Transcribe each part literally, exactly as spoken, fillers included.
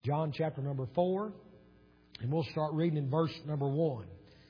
John chapter number four, and we'll start reading in verse number one.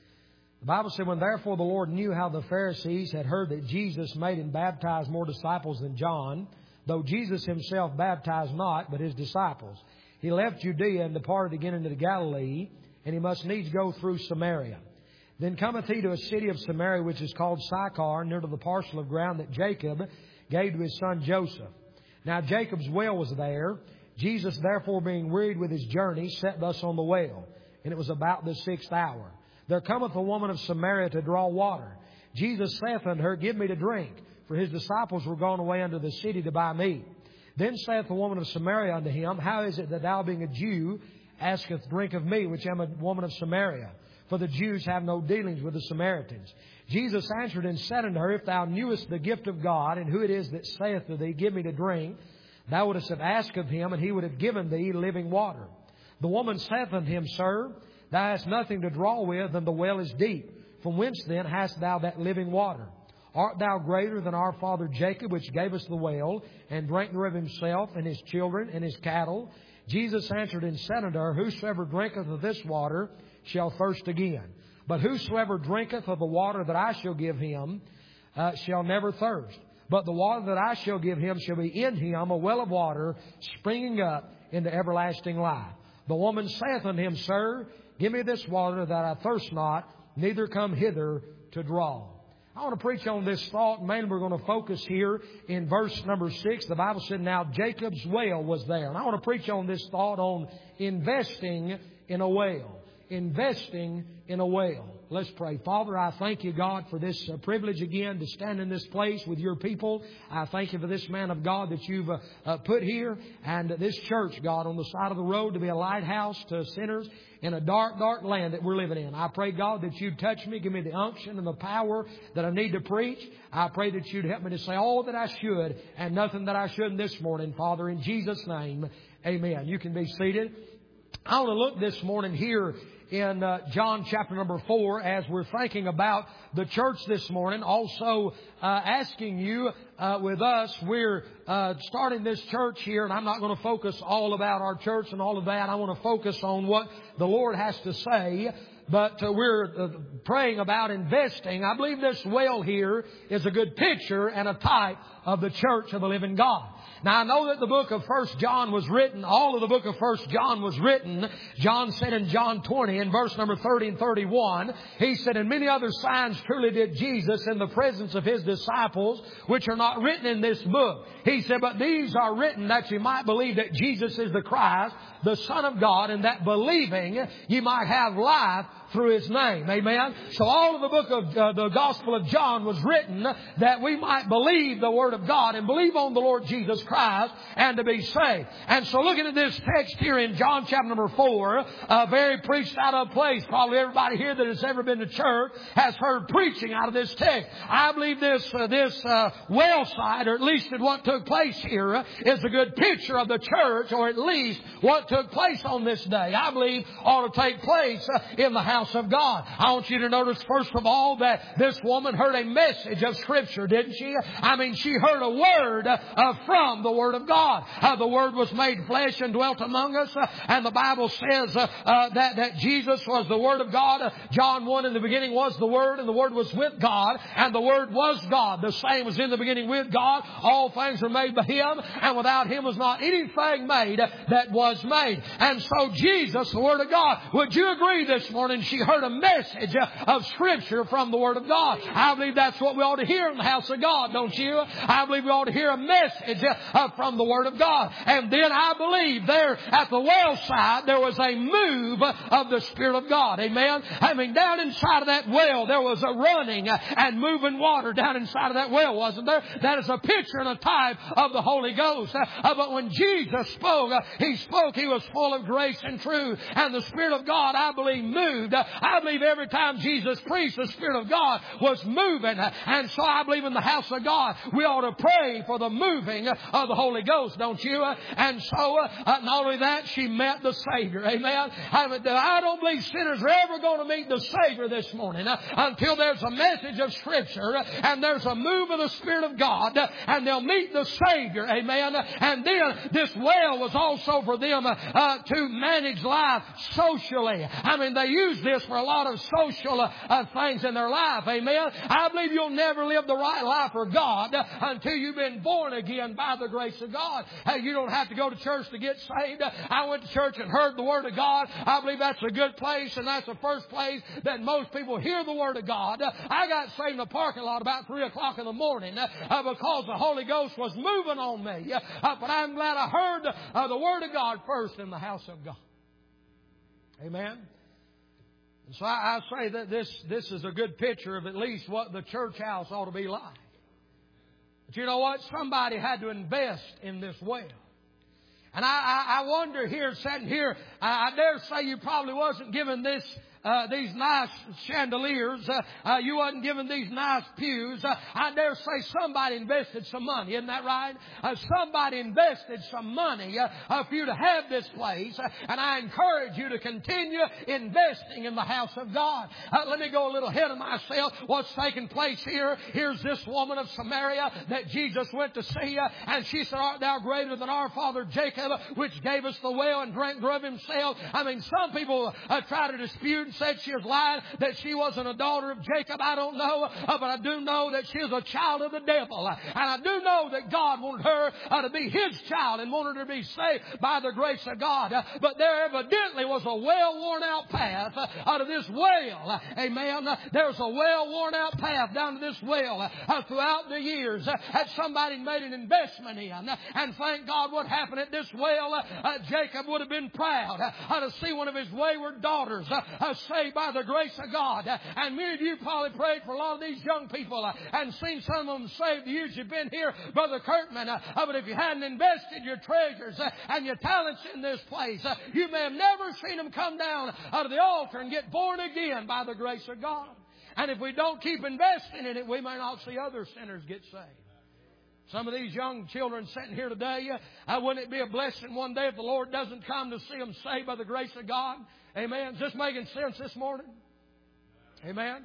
The Bible said, when therefore the Lord knew how the Pharisees had heard that Jesus made and baptized more disciples than John, though Jesus himself baptized not, but his disciples, he left Judea and departed again into Galilee, and he must needs go through Samaria. Then cometh he to a city of Samaria, which is called Sychar, near to the parcel of ground that Jacob gave to his son Joseph. Now Jacob's well was there. Jesus, therefore, being wearied with his journey, sat thus on the well. And it was about the sixth hour. There cometh a woman of Samaria to draw water. Jesus saith unto her, Give me to drink. For his disciples were gone away unto the city to buy meat. Then saith the woman of Samaria unto him, How is it that thou, being a Jew, asketh drink of me, which am a woman of Samaria? For the Jews have no dealings with the Samaritans. Jesus answered and said unto her, If thou knewest the gift of God, and who it is that saith to thee, Give me to drink, thou wouldst have asked of him, and he would have given thee living water. The woman saith unto him, Sir, thou hast nothing to draw with, and the well is deep. From whence then hast thou that living water? Art thou greater than our father Jacob, which gave us the well, and drank thereof himself, and his children, and his cattle? Jesus answered and said unto her, Whosoever drinketh of this water shall thirst again. But whosoever drinketh of the water that I shall give him uh, shall never thirst. But the water that I shall give him shall be in him a well of water, springing up into everlasting life. The woman saith unto him, Sir, give me this water that I thirst not, neither come hither to draw. I want to preach on this thought. Mainly we're going to focus here in verse number six. The Bible said, Now Jacob's well was there. And I want to preach on this thought on investing in a well. Investing in a well. Let's pray. Father, I thank you, God, for this uh, privilege again to stand in this place with your people. I thank you for this man of God that you've uh, uh, put here, and this church, God, on the side of the road to be a lighthouse to sinners in a dark, dark land that we're living in. I pray, God, that you'd touch me, give me the unction and the power that I need to preach. I pray that you'd help me to say all that I should and nothing that I shouldn't this morning, Father, in Jesus' name, amen. You can be seated. I want to look this morning here in uh, John chapter number four as we're thinking about the church this morning. Also uh, asking you uh, with us, we're uh, starting this church here, and I'm not going to focus all about our church and all of that. I want to focus on what the Lord has to say. But uh, we're uh, praying about investing. I believe this well here is a good picture and a type of the church of the living God. Now, I know that the book of First John was written, all of the book of First John was written. John said in John twenty, in verse number thirty and thirty-one, he said, And many other signs truly did Jesus in the presence of his disciples, which are not written in this book. He said, But these are written that you might believe that Jesus is the Christ, the Son of God, and that believing you might have life through his name. Amen. So all of the book of uh, the Gospel of John was written that we might believe the Word of God and believe on the Lord Jesus Christ and to be saved. And so looking at this text here in John chapter number four, a very preached out of place. Probably everybody here that has ever been to church has heard preaching out of this text. I believe this uh, this uh, well site, or at least what took place here, is a good picture of the church, or at least what took place on this day. I believe ought to take place uh, in the house of God. I want you to notice first of all that this woman heard a message of Scripture, didn't she? I mean, she heard a word uh, from the Word of God. Uh, the Word was made flesh and dwelt among us, uh, and the Bible says uh, uh, that, that Jesus was the Word of God. Uh, John one, in the beginning was the Word, and the Word was with God, and the Word was God. The same was in the beginning with God. All things were made by Him, and without Him was not anything made that was made. And so Jesus, the Word of God, would you agree this morning? She heard a message of Scripture from the Word of God. I believe that's what we ought to hear in the house of God, don't you? I believe we ought to hear a message from the Word of God. And then I believe there at the well side there was a move of the Spirit of God. Amen? I mean, down inside of that well there was a running and moving water down inside of that well, wasn't there? That is a picture and a type of the Holy Ghost. Uh, but when Jesus spoke, uh, He spoke, He was full of grace and truth. And the Spirit of God, I believe, moved. I believe every time Jesus preached, the Spirit of God was moving. And so I believe in the house of God, we ought to pray for the moving of the Holy Ghost, don't you? And so, uh, not only that, she met the Savior. Amen. I don't believe sinners are ever going to meet the Savior this morning uh, until there's a message of Scripture uh, and there's a move of the Spirit of God uh, and they'll meet the Savior. Amen. And then this well was also for them uh, uh, to manage life socially. I mean, they use this for a lot of social uh, uh, things in their life. Amen. I believe you'll never live the right life for God uh, until you've been born again by the grace of God. Uh, you don't have to go to church to get saved. Uh, I went to church and heard the Word of God. I believe that's a good place, and that's the first place that most people hear the Word of God. Uh, I got saved in the parking lot about three o'clock in the morning uh, uh, because the Holy Ghost was moving on me. Uh, uh, but I'm glad I heard uh, the Word of God first in the house of God. Amen. And so I, I say that this, this is a good picture of at least what the church house ought to be like. But you know what? Somebody had to invest in this well. And I, I, I wonder here, sitting here, I, I dare say you probably wasn't given this Uh, these nice chandeliers. Uh, uh, you wasn't given these nice pews. Uh, I dare say somebody invested some money. Isn't that right? Uh, somebody invested some money uh, uh, for you to have this place. Uh, and I encourage you to continue investing in the house of God. Uh, let me go a little ahead of myself. What's taking place here? Here's this woman of Samaria that Jesus went to see. Uh, and she said, "Art thou greater than our father Jacob, which gave us the well and drank thereof himself?" I mean, some people uh, try to dispute said she was lying, that she wasn't a daughter of Jacob. I don't know, uh, but I do know that she is a child of the devil. Uh, and I do know that God wanted her uh, to be His child and wanted her to be saved by the grace of God. Uh, but there evidently was a well-worn out path uh, out of this well. Uh, amen. Uh, there's a well-worn out path down to this well uh, uh, throughout the years uh, that somebody made an investment in. Uh, and thank God what happened at this well. Uh, uh, Jacob would have been proud uh, to see one of his wayward daughters uh, uh, saved by the grace of God. And many of you probably prayed for a lot of these young people and seen some of them saved the years you've been here, Brother Kirkman. But if you hadn't invested your treasures and your talents in this place, you may have never seen them come down out of the altar and get born again by the grace of God. And if we don't keep investing in it, we may not see other sinners get saved. Some of these young children sitting here today, uh, wouldn't it be a blessing one day if the Lord doesn't come to see them saved by the grace of God? Amen. Is this making sense this morning? Amen.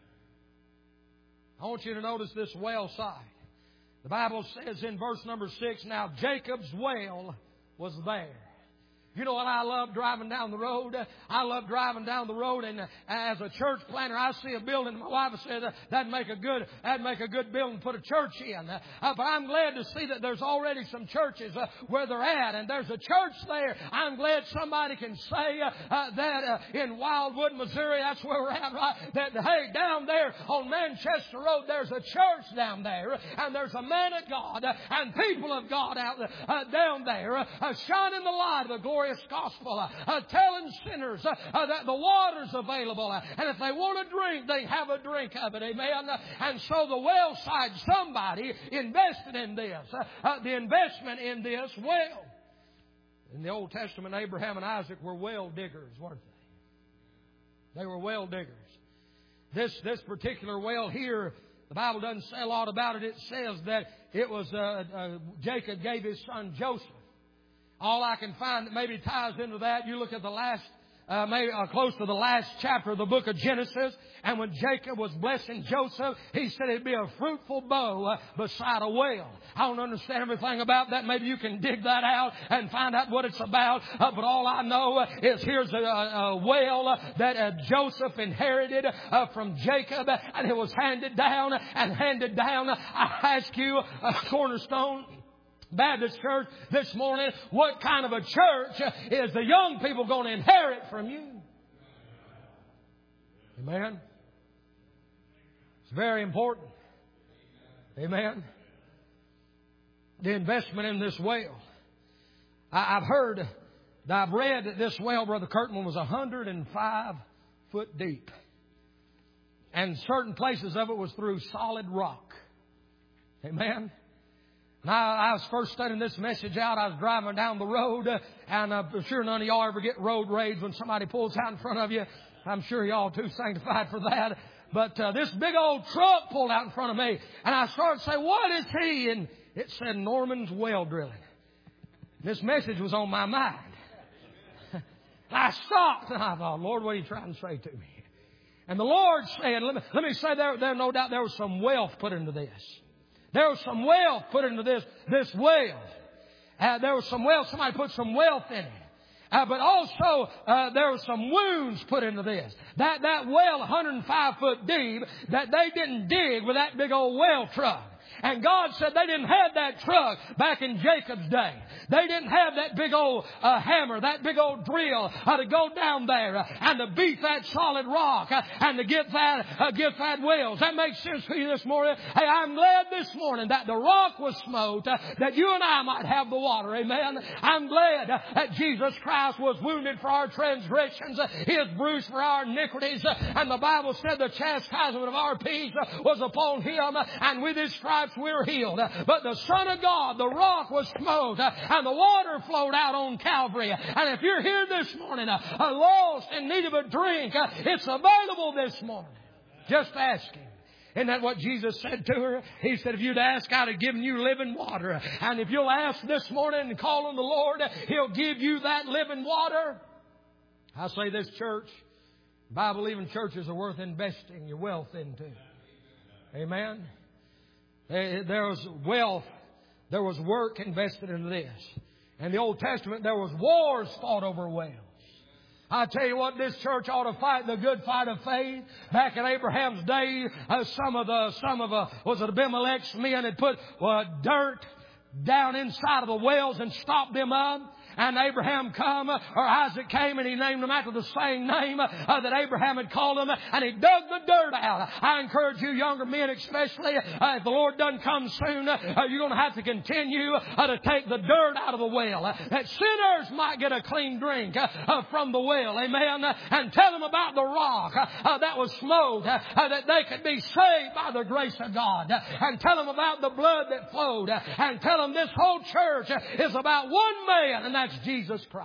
I want you to notice this well side. The Bible says in verse number six, "Now Jacob's well was there." You know what I love driving down the road? I love driving down the road, and as a church planner, I see a building. My wife said that'd make a good that'd make a good building to put a church in. Uh, but I'm glad to see that there's already some churches uh, where they're at, and there's a church there. I'm glad somebody can say uh, uh, that uh, in Wildwood, Missouri, that's where we're at, right? That hey, down there on Manchester Road, there's a church down there, and there's a man of God uh, and people of God out uh, down there, uh, shining the light of the glory. Gospel, uh, uh, telling sinners uh, uh, that the water's available, uh, and if they want a drink, they have a drink of it. Amen. Uh, and so the well side, somebody invested in this. Uh, uh, the investment in this well. In the Old Testament, Abraham and Isaac were well diggers, weren't they? They were well diggers. This this particular well here, the Bible doesn't say a lot about it. It says that it was uh, uh, Jacob gave his son Joseph. All I can find that maybe ties into that, you look at the last, uh, maybe uh, close to the last chapter of the book of Genesis, and when Jacob was blessing Joseph, he said it'd be a fruitful bow uh, beside a well. I don't understand everything about that. Maybe you can dig that out and find out what it's about. Uh, but all I know uh, is here's a, a well uh, that uh, Joseph inherited uh, from Jacob, uh, and it was handed down and handed down. I ask you, uh, Cornerstone Baptist Church this morning, what kind of a church is the young people going to inherit from you? Amen. It's very important. Amen. The investment in this well. I, I've heard, I've read that this well, Brother Curtin, was one hundred five foot deep. And certain places of it was through solid rock. Amen. Now, I was first studying this message out. I was driving down the road, uh, and I'm sure none of y'all ever get road rage when somebody pulls out in front of you. I'm sure y'all too sanctified for that. But uh, this big old truck pulled out in front of me, and I started to say, "What is he?" And it said Norman's Well Drilling. This message was on my mind. I stopped, and I thought, "Lord, what are you trying to say to me?" And the Lord said, let me, let me say there, there, no doubt there was some wealth put into this. There was some wealth put into this, this well. Uh, there was some wealth. Somebody put some wealth in it. Uh, but also, uh, there were some wounds put into this. That, that well, one hundred five foot deep, that they didn't dig with that big old well truck. And God said they didn't have that truck back in Jacob's day. They didn't have that big old uh, hammer, that big old drill uh, to go down there uh, and to beat that solid rock uh, and to get that, uh, get that wells. That makes sense to you this morning? Hey, I'm glad this morning that the rock was smote, uh, that you and I might have the water. Amen. I'm glad uh, that Jesus Christ was wounded for our transgressions. Uh, he was bruised for our iniquities. Uh, and the Bible said the chastisement of our peace uh, was upon Him. Uh, and with His stripes we're healed. But the Son of God, the rock was smote, and the water flowed out on Calvary. And if you're here this morning, lost in need of a drink, it's available this morning. Just ask Him. Isn't that what Jesus said to her? He said, if you'd ask, I'd have given you living water. And if you'll ask this morning and call on the Lord, He'll give you that living water. I say this, church, Bible-believing churches are worth investing your wealth into. Amen. There was wealth, there was work invested in this. In the Old Testament, there was wars fought over wells. I tell you what, this church ought to fight the good fight of faith. Back in Abraham's day, uh, some of the, some of the, was it Abimelech's men had put uh, dirt down inside of the wells and stopped them up. And Abraham come, or Isaac came, and he named them after the same name uh, that Abraham had called them, and he dug the dirt out. I encourage you, younger men especially, uh, if the Lord doesn't come soon, uh, you're going to have to continue uh, to take the dirt out of the well, uh, that sinners might get a clean drink uh, uh, from the well. Amen. Uh, and tell them about the rock uh, uh, that was smote, uh, uh, that they could be saved by the grace of God. Uh, and tell them about the blood that flowed. Uh, and tell them this whole church uh, is about one man, and that's Jesus Christ.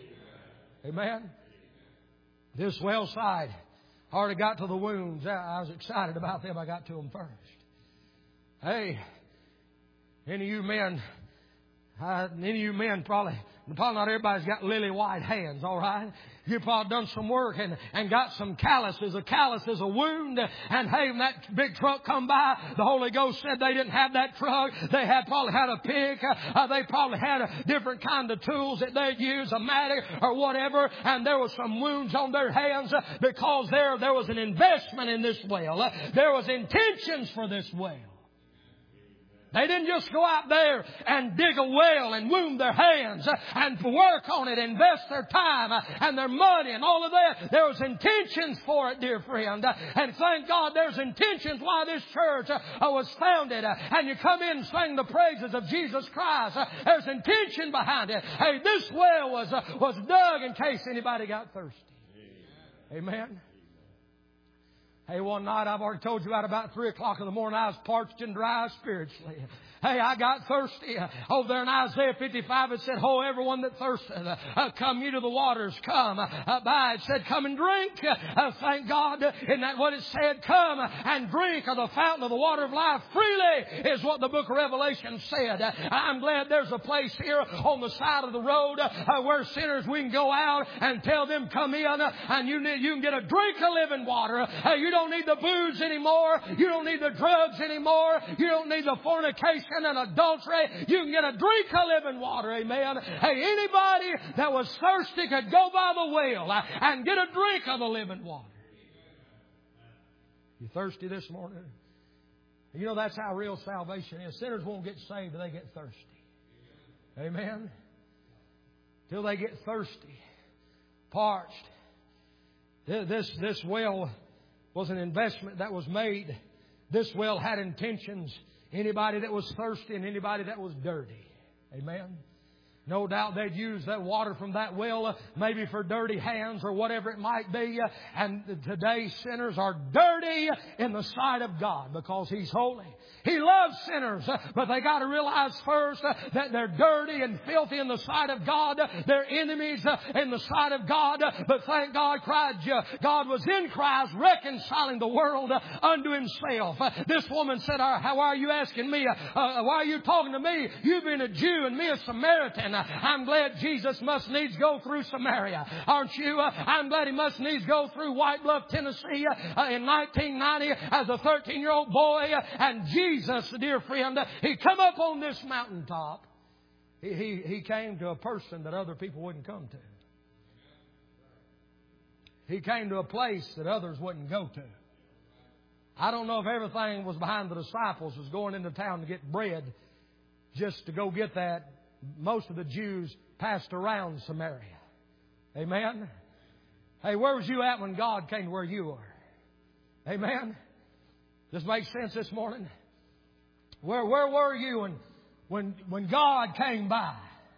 Amen. This well side already got to the wounds. I was excited about them. I got to them first. Hey, any of you men, uh, any of you men probably, probably not everybody's got lily white hands, all right? You've probably done some work and, and got some calluses. A callus is a wound. And hey, when that big truck come by, the Holy Ghost said they didn't have that truck. They had probably had a pick. Uh, they probably had a different kind of tools that they'd use, a mattock or whatever. And there was some wounds on their hands uh, because there, there was an investment in this well. Uh, there was intentions for this well. They didn't just go out there and dig a well and wound their hands and work on it, invest their time and their money and all of that. There was intentions for it, dear friend. And thank God there's intentions why this church was founded. And you come in and sing the praises of Jesus Christ. There's intention behind it. Hey, this well was, was dug in case anybody got thirsty. Amen. Hey, one night, I've already told you about about three o'clock in the morning, I was parched and dry spiritually. Hey, I got thirsty. Over there in Isaiah fifty-five, it said, "Ho, everyone that thirsteth, uh, come ye to the waters, come uh, by." It said, "Come and drink." Uh, thank God. Isn't that what it said? Come and drink of the fountain of the water of life freely is what the book of Revelation said. Uh, I'm glad there's a place here on the side of the road uh, where sinners, we can go out and tell them, come in uh, and you, need, you can get a drink of living water. Uh, you don't need the booze anymore. You don't need the drugs anymore. You don't need the fornication and adultery. You can get a drink of living water. Amen. Hey, anybody that was thirsty could go by the well and get a drink of the living water. You thirsty this morning? You know that's how real salvation is. Sinners won't get saved till they get thirsty. Amen. Till they get thirsty, parched. This, this well was an investment that was made. This well had intentions. Anybody that was thirsty and anybody that was dirty. Amen. No doubt they'd use that water from that well uh, maybe for dirty hands or whatever it might be. Uh, and today sinners are dirty in the sight of God because He's holy. He loves sinners, uh, but they got to realize first uh, that they're dirty and filthy in the sight of God. Uh, they're enemies uh, in the sight of God. Uh, but thank God, Christ, uh, God was in Christ reconciling the world uh, unto Himself. Uh, this woman said, "How are you asking me? Uh, uh, why are you talking to me? You being a Jew and me a Samaritan." Uh, I'm glad Jesus must needs go through Samaria, aren't you? Uh, I'm glad He must needs go through White Bluff, Tennessee uh, in nineteen ninety as a thirteen-year-old boy. Uh, and Jesus, dear friend, uh, He come up on this mountaintop. He, he, he came to a person that other people wouldn't come to. He came to a place that others wouldn't go to. I don't know if everything was behind the disciples was going into town to get bread just to go get that. Most of the Jews passed around Samaria. Amen? Hey, where was you at when God came to where you were? Amen? This makes sense this morning? Where where were you when when when God came by?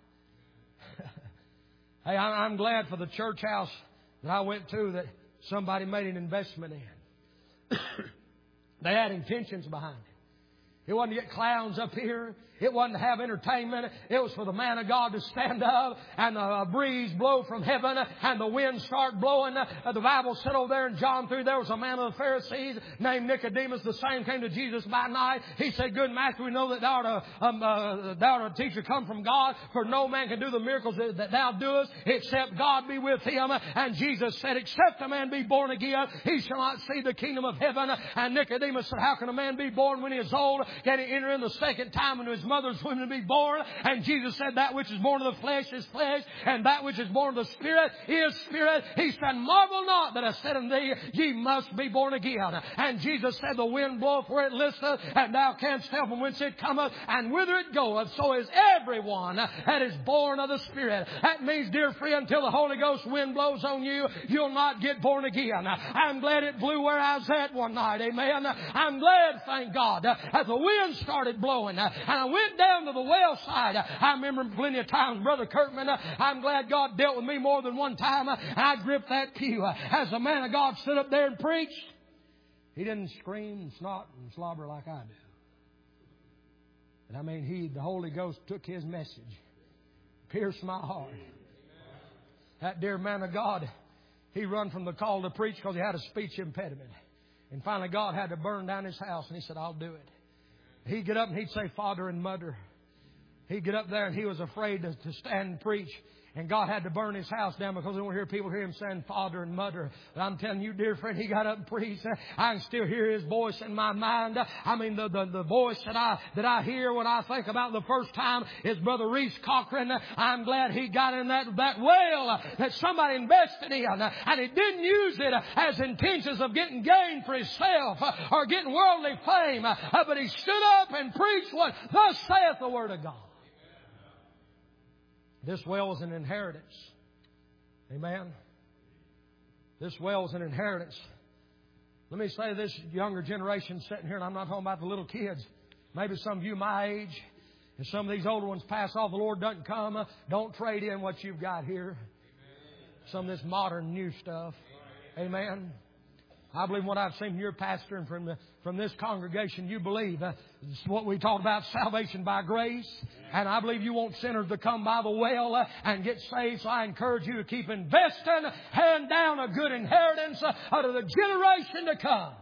Hey, I'm glad for the church house that I went to that somebody made an investment in. They had intentions behind it. It wasn't to get clowns up here. It wasn't to have entertainment. It was for the man of God to stand up and a breeze blow from heaven and the wind start blowing. The Bible said over there in John three, there was a man of the Pharisees named Nicodemus. The same came to Jesus by night. He said, Good Master, we know that thou art a, um, uh, thou art a teacher come from God, for no man can do the miracles that, that thou doest except God be with him. And Jesus said, Except a man be born again, he shall not see the kingdom of heaven. And Nicodemus said, How can a man be born when he is old? Can he enter in the second time into his mother's womb to be born? And Jesus said, That which is born of the flesh is flesh, and that which is born of the Spirit is spirit. He said, Marvel not that I said unto thee, ye must be born again. And Jesus said, The wind bloweth where it listeth, and thou canst tell from whence it cometh, and whither it goeth. So is everyone that is born of the Spirit. That means, dear friend, until the Holy Ghost wind blows on you, you'll not get born again. I'm glad it blew where I was at one night. Amen. I'm glad, thank God, that the wind started blowing, and I went down to the well side. I remember plenty of times, Brother Kirkman, I'm glad God dealt with me more than one time. I gripped that pew as the man of God stood up there and preached. He didn't scream and snot and slobber like I do. And I mean, he, the Holy Ghost took His message, pierced my heart. That dear man of God, he run from the call to preach because he had a speech impediment. And finally God had to burn down his house, and he said, I'll do it. He'd get up and he'd say, Father and Mother. He'd get up there and he was afraid to, to stand and preach. And God had to burn his house down because they don't hear people hear him saying Father and Mother. But I'm telling you, dear friend, he got up and preached. I can still hear his voice in my mind. I mean, the, the, the voice that I that I hear when I think about the first time is Brother Reese Cochran. I'm glad he got in that, that well that somebody invested in. And he didn't use it as intentions of getting gain for himself or getting worldly fame. But he stood up and preached what thus saith the Word of God. This well is an inheritance. Amen. This well is an inheritance. Let me say this, younger generation sitting here, and I'm not talking about the little kids. Maybe some of you my age, and some of these older ones pass off. The Lord doesn't come. Don't trade in what you've got here. Some of this modern new stuff. Amen. I believe what I've seen from your pastor and from the, from this congregation, you believe uh, what we talked about, salvation by grace. And I believe you want sinners to come by the well uh, and get saved. So I encourage you to keep investing, hand down a good inheritance uh, to the generation to come.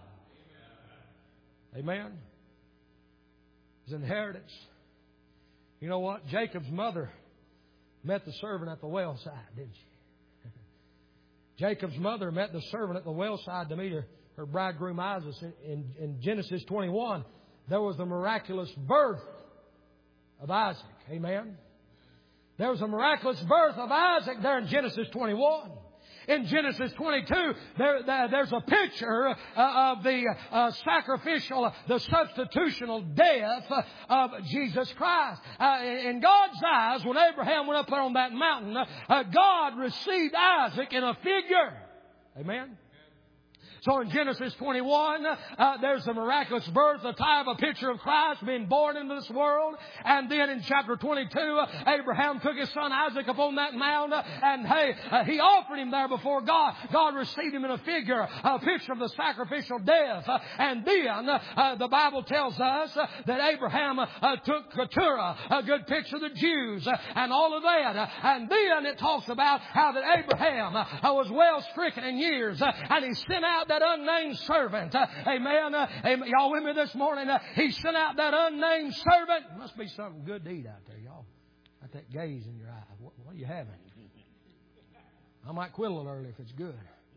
Amen. It's inheritance. You know what? Jacob's mother met the servant at the well side, didn't she? Jacob's mother met the servant at the well side to meet her, her bridegroom Isaac. In, in, in Genesis twenty-one, there was the miraculous birth of Isaac. Amen. There was a miraculous birth of Isaac there in Genesis twenty-one. In Genesis twenty-two, there, there, there's a picture uh, of the uh, sacrificial, the substitutional death of Jesus Christ. Uh, in God's eyes, when Abraham went up there on that mountain, uh, God received Isaac in a figure. Amen. So in Genesis twenty-one, uh, there's a miraculous birth, a type, a picture of Christ being born into this world. And then in chapter twenty-two, uh, Abraham took his son Isaac upon that mount, uh, and hey, uh, he offered him there before God. God received him in a figure, a picture of the sacrificial death. Uh, and then uh, the Bible tells us uh, that Abraham uh, uh, took Keturah, a good picture of the Jews, uh, and all of that. Uh, and then it talks about how that Abraham uh, was well stricken in years, uh, and he sent out that unnamed servant. Uh, amen. Uh, amen. Y'all with me this morning? Uh, he sent out that unnamed servant. Must be something good to eat out there, y'all. Got that gaze in your eye. What, what are you having? I might quit a little early if it's good.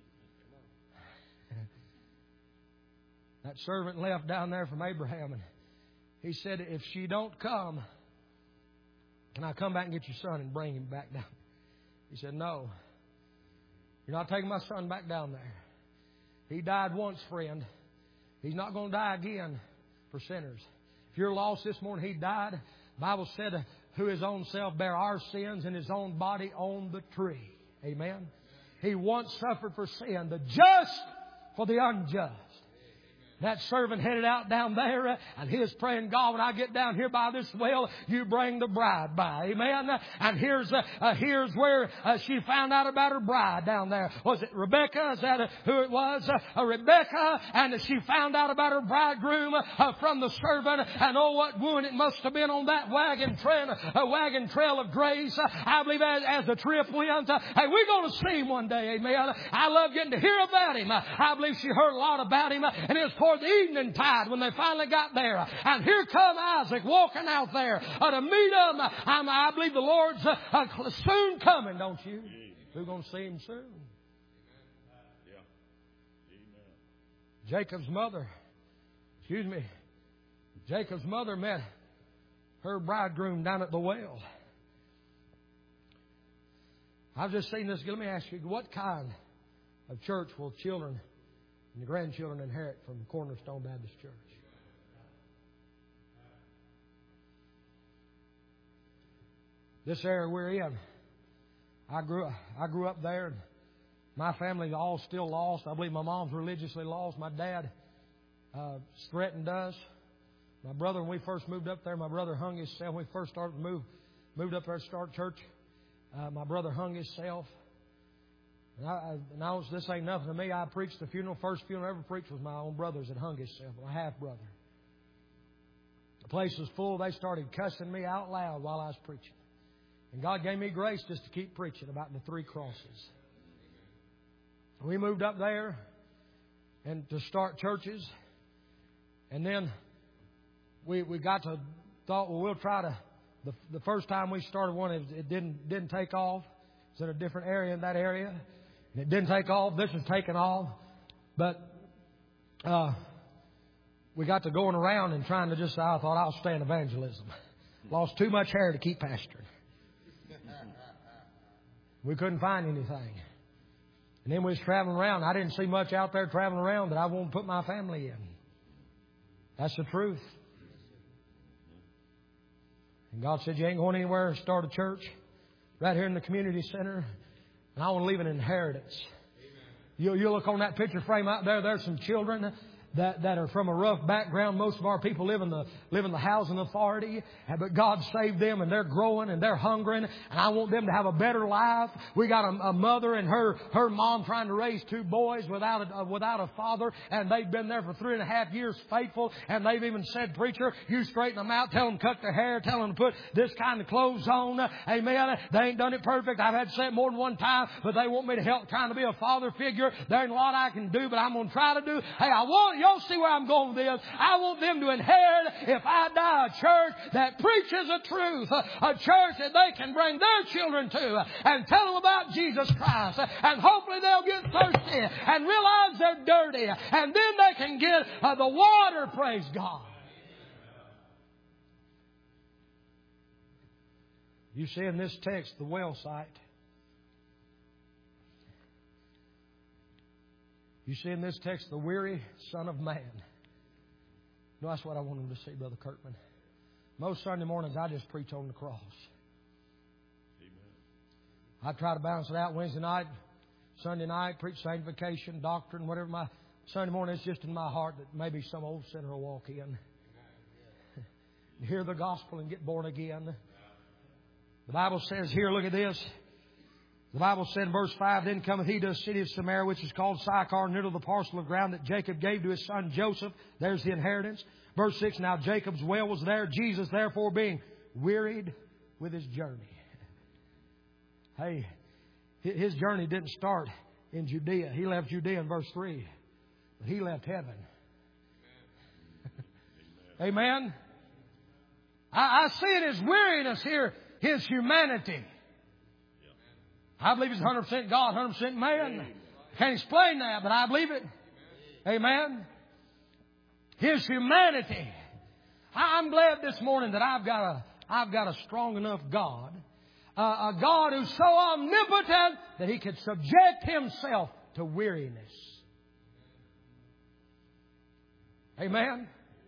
That servant left down there from Abraham, and he said, if she don't come, can I come back and get your son and bring him back down? He said, no. You're not taking my son back down there. He died once, friend. He's not going to die again for sinners. If you're lost this morning, He died. The Bible said, who His own self bare our sins in His own body on the tree. Amen. He once suffered for sin, the just for the unjust. That servant headed out down there, uh, and he was praying, God, when I get down here by this well, you bring the bride by. Amen. And here's uh, uh, here's where uh, she found out about her bride down there. Was it Rebecca? Is that uh, who it was? Uh, uh, Rebecca. And she found out about her bridegroom uh, from the servant. And oh, what wooing it must have been on that wagon trail, uh, wagon trail of grace. Uh, I believe as, as the trip went, uh, hey, we're going to see him one day. Amen. I love getting to hear about him. Uh, I believe she heard a lot about him. Uh, and it was toward the evening tide when they finally got there. And here come Isaac walking out there uh, to meet them. I'm, I believe the Lord's uh, uh, soon coming, don't you? We're going to see Him soon. Yeah. Jacob's mother, excuse me, Jacob's mother met her bridegroom down at the well. I've just seen this. Let me ask you, what kind of church will children and the grandchildren inherit from Cornerstone Baptist Church? This area we're in, I grew I grew up there, and my family all still lost. I believe my mom's religiously lost. My dad uh, threatened us. My brother, when we first moved up there, my brother hung himself. When we first started to move, moved up there to start church, uh, my brother hung himself. And I, and I was, this ain't nothing to me. I preached the funeral. First funeral I ever preached was my own brother's that hung himself, my half brother. The place was full. They started cussing me out loud while I was preaching. And God gave me grace just to keep preaching about the three crosses. We moved up there and to start churches. And then we we got to thought, well, we'll try to. The, the first time we started one, it, it didn't didn't take off. It's in a different area in that area. And it didn't take off. This was taking off. But uh, we got to going around and trying to just, I thought I'll stay in evangelism. Lost too much hair to keep pastoring. We couldn't find anything. And then we was traveling around. I didn't see much out there traveling around that I won't put my family in. That's the truth. And God said, you ain't going anywhere. Start a church right here in the community center. And I want to leave an inheritance. You, you look on that picture frame out there. There's some children that, that are from a rough background. Most of our people live in the live in the housing authority, but God saved them, and they're growing and they're hungering, and I want them to have a better life. We got a, a mother and her her mom trying to raise two boys without a, without a father, and they've been there for three and a half years faithful, and they've even said, preacher, you straighten them out, tell them to cut their hair, tell them to put this kind of clothes on. Amen. They ain't done it perfect. I've had to say it more than one time, but they want me to help trying to be a father figure. There ain't a lot I can do, but I'm going to try to do. Hey, I want y'all see where I'm going with this. I want them to inherit, if I die, a church that preaches the truth, a church that they can bring their children to and tell them about Jesus Christ, and hopefully they'll get thirsty and realize they're dirty, and then they can get uh, the water. Praise God. You see in this text the well site. You see in this text the weary Son of Man. No, that's what I want them to see, Brother Kirkman. Most Sunday mornings I just preach on the cross. Amen. I try to balance it out Wednesday night, Sunday night, preach sanctification, doctrine, whatever. My Sunday morning, it's just in my heart that maybe some old sinner will walk in, hear the gospel and get born again. The Bible says here, look at this. The Bible said in verse five, then cometh he to a city of Samaria, which is called Sychar, near to the parcel of ground that Jacob gave to his son Joseph. There's the inheritance. Verse six, now Jacob's well was there. Jesus, therefore, being wearied with his journey. Hey, his journey didn't start in Judea. He left Judea in verse three. But he left heaven. Amen. Amen. I, I see in his weariness here his humanity. I believe he's one hundred percent God, one hundred percent man. Can't explain that, but I believe it. Amen. His humanity. I'm glad this morning that I've got a I've got a strong enough God a, a God who's so omnipotent that He could subject Himself to weariness. Amen?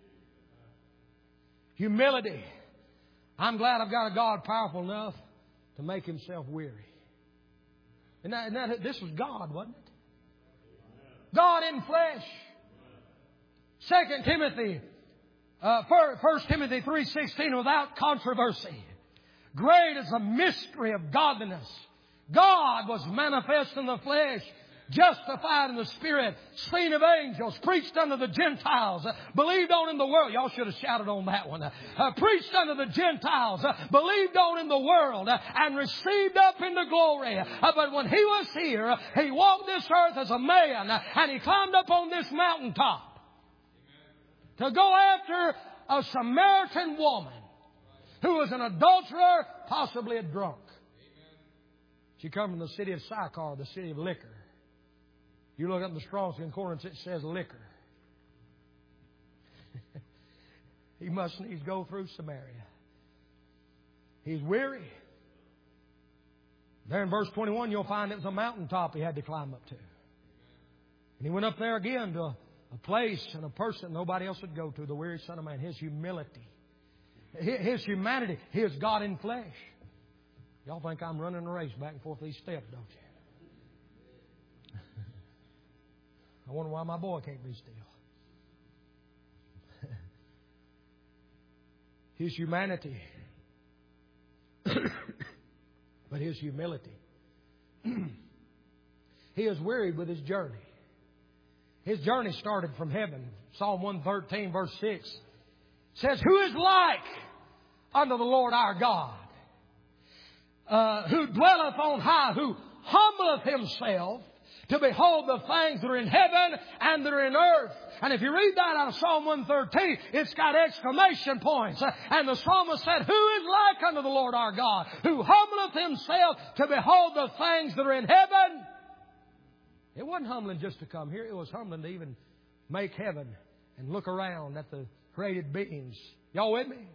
Humility. I'm glad I've got a God powerful enough to make Himself weary. And that, and that, this was God, wasn't it? God in flesh. Second Timothy, uh, First Timothy three sixteen, without controversy. Great is the mystery of godliness. God was manifest in the flesh, justified in the Spirit, seen of angels, preached unto the Gentiles, uh, believed on in the world. Y'all should have shouted on that one. Uh, uh, preached unto the Gentiles, uh, believed on in the world, uh, and received up into glory. Uh, but when He was here, uh, He walked this earth as a man, uh, and He climbed up on this mountaintop to go after a Samaritan woman who was an adulterer, possibly a drunk. She come from the city of Sychar, the city of liquor. You look up in the Strong's Concordance, it says liquor. He must needs go through Samaria. He's weary. There in verse twenty-one, you'll find it was a mountaintop he had to climb up to. And he went up there again to a, a place and a person nobody else would go to, the weary Son of Man. His humility. His humanity. He is God in flesh. Y'all think I'm running a race back and forth these steps, don't you? I wonder why my boy can't be still. His humanity. But His humility. He is wearied with His journey. His journey started from heaven. Psalm one thirteen verse six says, who is like unto the Lord our God, uh, who dwelleth on high, who humbleth Himself to behold the things that are in heaven and that are in earth. And if you read that out of Psalm one thirteen, it's got exclamation points. And the psalmist said, who is like unto the Lord our God, who humbleth Himself to behold the things that are in heaven? It wasn't humbling just to come here. It was humbling to even make heaven and look around at the created beings. Y'all with me? Amen.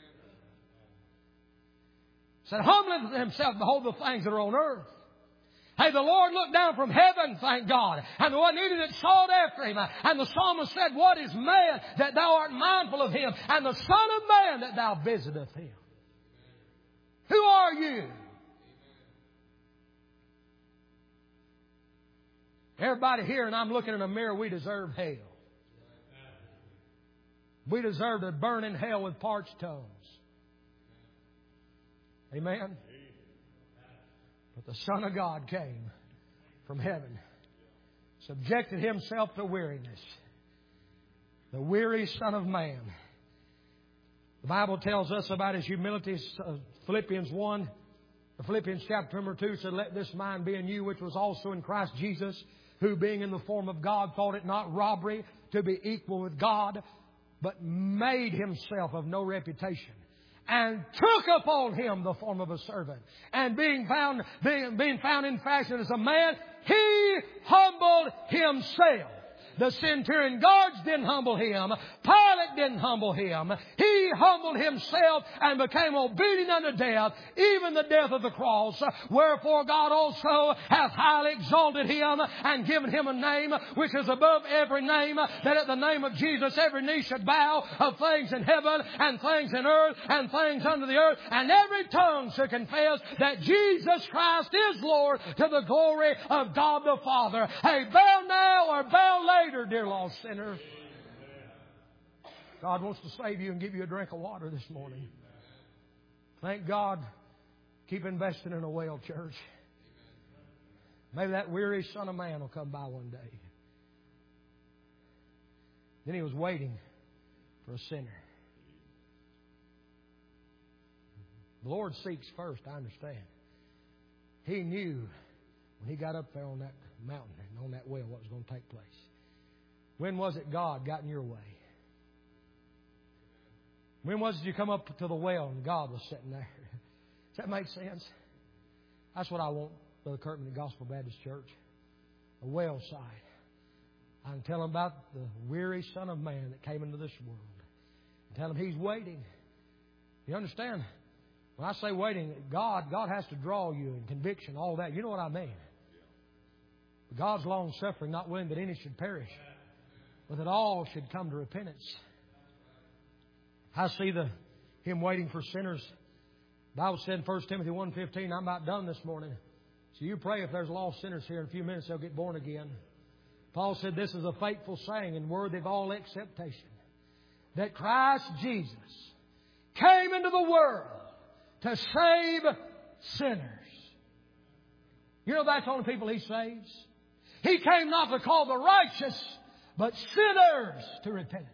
Said, humbling Himself to behold the things that are on earth. Hey, the Lord looked down from heaven, thank God, and the one needed it sought after Him. And the psalmist said, what is man that Thou art mindful of him, and the Son of Man that Thou visiteth him? Who are you? Everybody here, and I'm looking in a mirror, we deserve hell. We deserve to burn in hell with parched tongues. Amen? But the Son of God came from heaven, subjected Himself to weariness. The weary Son of Man. The Bible tells us about His humility. Philippians one, Philippians chapter number two said, let this mind be in you, which was also in Christ Jesus, who being in the form of God thought it not robbery to be equal with God, but made Himself of no reputation, and took upon Him the form of a servant. And being found, being, being found in fashion as a man, He humbled Himself. The centurion guards didn't humble Him. Pilate didn't humble Him. He humbled Himself and became obedient unto death, even the death of the cross. Wherefore God also hath highly exalted Him and given Him a name which is above every name, that at the name of Jesus every knee should bow, of things in heaven and things in earth and things under the earth, and every tongue should confess that Jesus Christ is Lord, to the glory of God the Father. Hey, bow now or bow later, dear lost sinner. God wants to save you and give you a drink of water this morning. Thank God. Keep investing in a well, church. Maybe that weary Son of Man will come by one day. Then He was waiting for a sinner. The Lord seeks first, I understand. He knew when He got up there on that mountain and on that well what was going to take place. When was it God got in your way? When was it you come up to the well and God was sitting there? Does that make sense? That's what I want, Brother Curtin, at Gospel Baptist Church. A well side. I can tell them about the weary Son of Man that came into this world. And tell them He's waiting. You understand? When I say waiting, God, God has to draw you in conviction, all that. You know what I mean. God's long-suffering, not willing that any should perish, but that all should come to repentance. I see the Him waiting for sinners. The Bible said in First Timothy one fifteen, I'm about done this morning. So you pray if there's lost sinners here in a few minutes, they'll get born again. Paul said this is a faithful saying and worthy of all acceptation, that Christ Jesus came into the world to save sinners. You know that's the only people He saves. He came not to call the righteous, but sinners to repentance.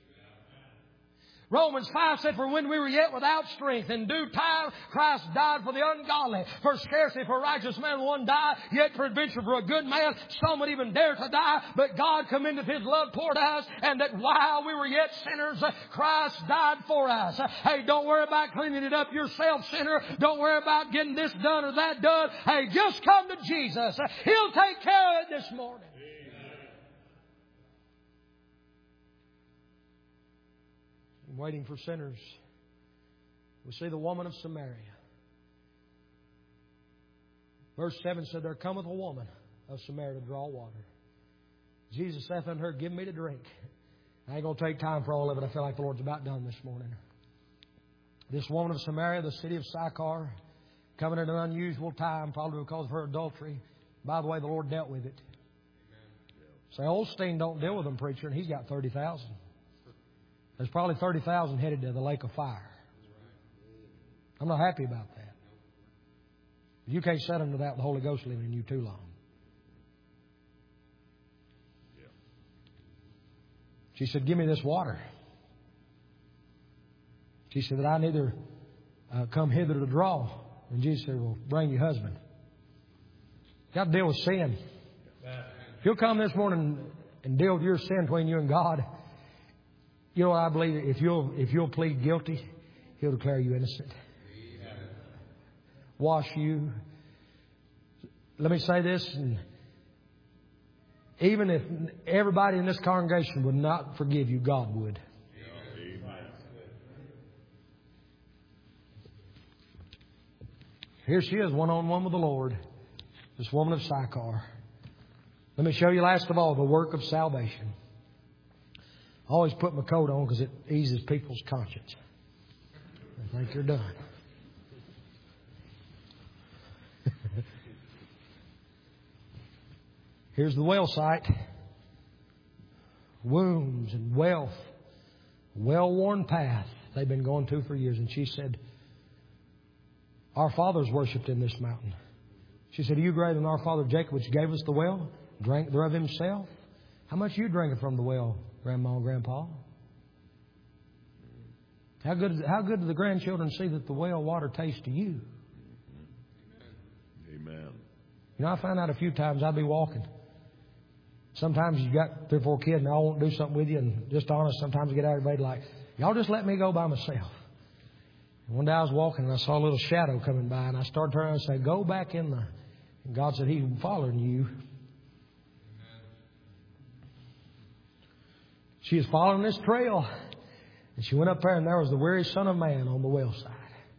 Romans five said, for when we were yet without strength, in due time Christ died for the ungodly. For scarcely for a righteous man one die, yet peradventure for a good man some would even dare to die. But God commendeth His love toward us, and that while we were yet sinners, Christ died for us. Hey, don't worry about cleaning it up yourself, sinner. Don't worry about getting this done or that done. Hey, just come to Jesus. He'll take care of it this morning. Waiting for sinners. We see the woman of Samaria. Verse seven said, there cometh a woman of Samaria to draw water. Jesus saith unto her, give me to drink. I ain't going to take time for all of it. I feel like the Lord's about done this morning. This woman of Samaria, the city of Sychar, coming at an unusual time, probably because of her adultery. By the way, the Lord dealt with it. Say, Osteen don't deal with them, preacher, and he's got thirty thousand. There's probably thirty thousand headed to the lake of fire. I'm not happy about that. You can't set them to that with the Holy Ghost living in you too long. She said, give me this water. She said that I neither uh, come hither to draw. And Jesus said, well, bring your husband. Got to deal with sin. If you'll come this morning and deal with your sin between you and God, you know what I believe? If you'll if you'll plead guilty, He'll declare you innocent. Amen. Wash you. Let me say this, and even if everybody in this congregation would not forgive you, God would. Amen. Here she is, one on one with the Lord. This woman of Sychar. Let me show you last of all the work of salvation. I always put my coat on because it eases people's conscience. I think you're done. Here's the well site. Wounds and wealth. Well-worn path they've been going to for years. And she said, our fathers worshipped in this mountain. She said, are you greater than our father Jacob, which gave us the well, drank thereof himself? How much are you drinking from the well, Grandma and Grandpa? How good, how good do the grandchildren see that the well water tastes to you? Amen. You know, I find out a few times I'll be walking. Sometimes you got three or four kids and I won't do something with you. And just honest, sometimes I get out of bed like, y'all just let me go by myself. And one day I was walking and I saw a little shadow coming by. And I started turning around and said, go back in the... And God said, He's following you. She is following this trail. And she went up there and there was the weary Son of Man on the well side.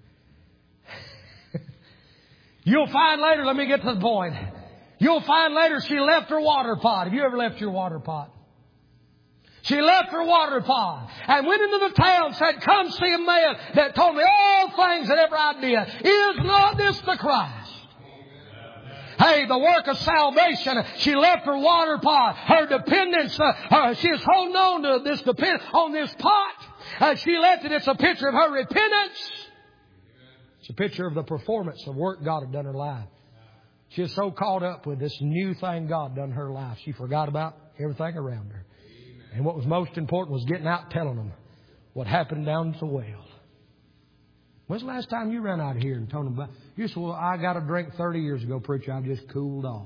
You'll find later, let me get to the point. You'll find later she left her water pot. Have you ever left your water pot? She left her water pot and went into the town and said, come see a man that told me all things that ever I did. Is not this the Christ? Hey, the work of salvation. She left her water pot. Her dependence. Uh, her, she is holding on to this depend on this pot. Uh, she left it. It's a picture of her repentance. It's a picture of the performance of work God had done in her life. She was so caught up with this new thing God done in her life, she forgot about everything around her. And what was most important was getting out and telling them what happened down at the well. When's the last time you ran out of here and told them about? You said, well, I got a drink thirty years ago, preacher. I've just cooled off.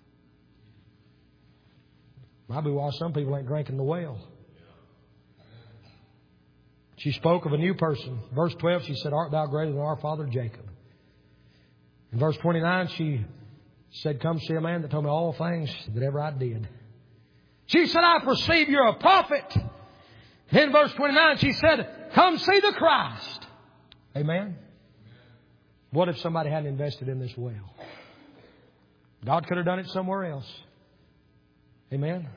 Might be why some people ain't drinking the well. She spoke of a new person. Verse twelve, she said, art thou greater than our father Jacob? In verse twenty-nine, she said, come see a man that told me all things that ever I did. She said, I perceive you're a prophet. Then verse twenty-nine, she said, come see the Christ. Amen. What if somebody hadn't invested in this well? God could have done it somewhere else. Amen.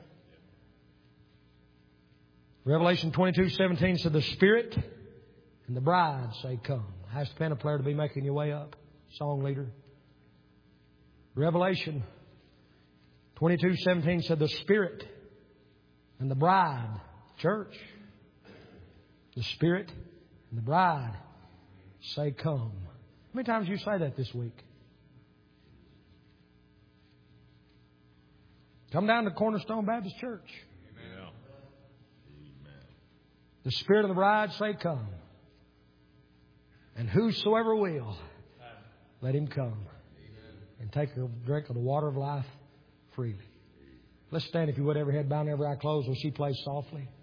Revelation twenty-two seventeen said, the Spirit and the bride say, come. How's the piano player to be making your way up? Song leader. Revelation twenty-two seventeen said, the Spirit and the bride, church. The Spirit and the bride say, come. How many times you say that this week? Come down to Cornerstone Baptist Church. Amen. The Spirit and the bride say, come. And whosoever will, let him come. And take a drink of the water of life freely. Let's stand, if you would, every head bowed and every eye closed, while she plays softly.